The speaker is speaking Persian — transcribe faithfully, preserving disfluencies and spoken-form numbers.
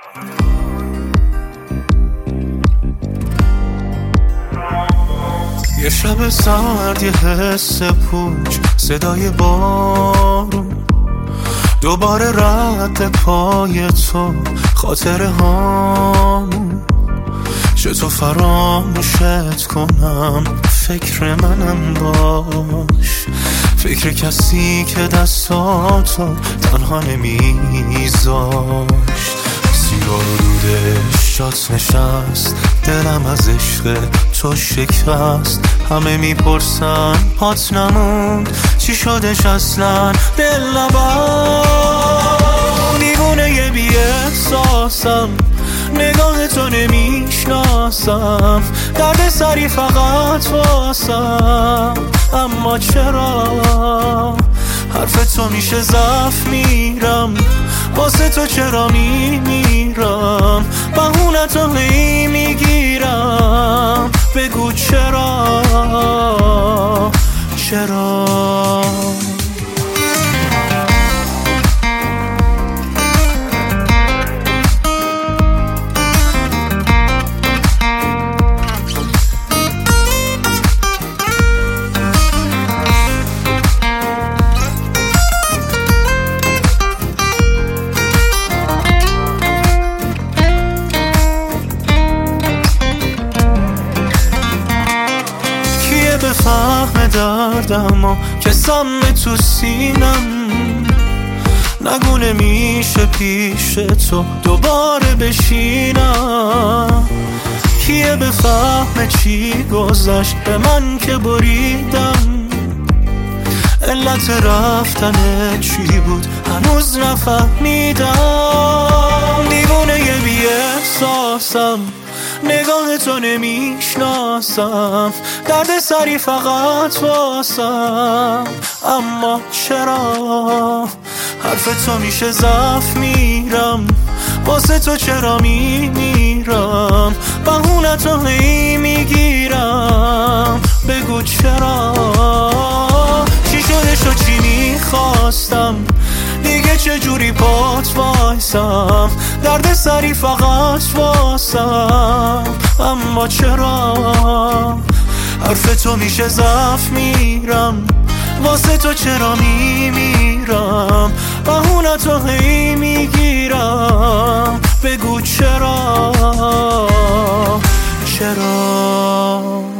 یه شب سرد، یه حس پوچ، صدای بارون، دوباره رد پای تو، خاطره هامون. چطور فراموشت کنم، فکر منم باش، فکر کسی که دستاتو تنها نمیذاشت. سیگار و دودش جات نشست، دلم از عشق تو شکست. همه میپرسن پات نموند، چی شدش اصلا دل نبند. دیوونه یه بی احساسم، نگاه تو نمیشناسم، درد سری فقط واسم. اما چرا حرف تو میشه ضعف میرم، واسه تو چرا میمیرم، بهونه تو هی میگیرم. بگو چرا چرا به فهم دردم و که سم تو سینم، نگونه میشه پیش تو دوباره بشینم. کیه به فهم چی گذشت به من که بریدم، علت رفتن چی بود هنوز نفهمیدم. دیوونه یه بی احساسم، نگاه تو نمیشناسم، درد سری فقط واسم. اما چرا حرف تو میشه ضعف میرم، واسه تو چرا میمیرم، بهونه تو هی میگیرم. بگو چرا چی شدش و چی میخواستم، دیگه چجوری پات وایسم، درد سری فقط واسم. اما چرا حرف تو میشه ضعف میرم، واسه تو چرا میمیرم، بهونه تو هی میگیرم. بگو چرا چرا